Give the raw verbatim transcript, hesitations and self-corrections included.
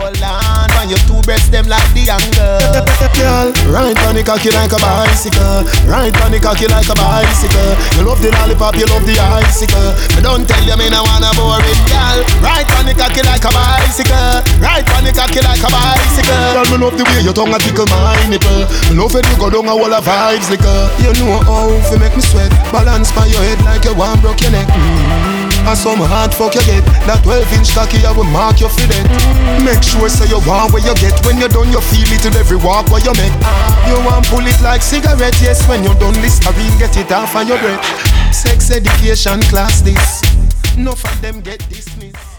hold on. When your two breasts them like the angle. Girl, ride on the cocky like a bicycle. Ride on the cocky like a bicycle. You love the lollipop, you love the icicle. But don't tell you me no wanna bore it, girl. Ride on the cocky like a bicycle. Ride on the cocky like a bicycle. Girl, me love the way your tongue a tickle my nipple. Me love it you go down a wall of vibes liquor. You know how to make me sweat. Balance by your head like you want broke your neck. Mm-hmm. And some hard fuck you get. That twelve inch cocky I will mark you for that. Make sure so you want where you get. When you're done you feel it in every walk where you make. You want pull it like cigarette. Yes, when you're done Listerine get it off on your breath. Sex education class this. Enough of them get dismissed.